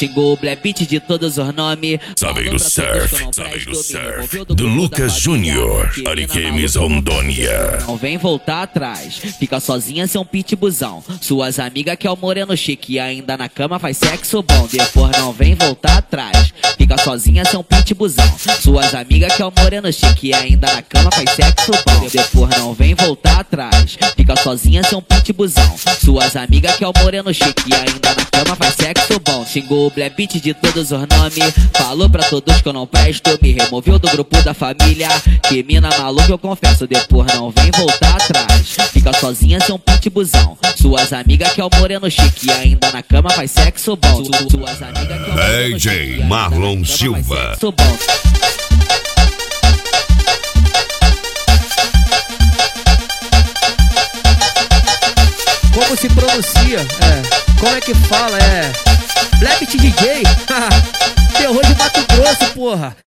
Xingou o Blebit de todos os nomes. Saveiro Surf, do Lucas Júnior, Ariquemes, Rondônia. Não vem voltar atrás, fica sozinha sem um pitbuzão. Suas amigas que é o moreno chique, ainda na cama faz sexo bom. Depois não vem voltar atrás, fica sozinha sem um pitbuzão. Suas amigas que é o moreno chique, ainda na cama faz sexo bom. Depois não vem voltar atrás, fica sozinha sem um pitbuzão. Suas amigas que é o moreno chique, ainda na cama faz sexo bom. Xingou o Blebit de todos os nomes, falou pra todos que eu não presto, me removeu do grupo da família. Que mina maluca eu confesso, depois não vem voltar atrás, fica sozinha sem um pitbuzão. Suas amigas que é o moreno chique, ainda na cama faz sexo bom. Suas amigas que é o moreno DJ chique, Marlon Silva. Como se pronuncia? Como é que fala? Blebit DJ? Terror de Mato Grosso, porra!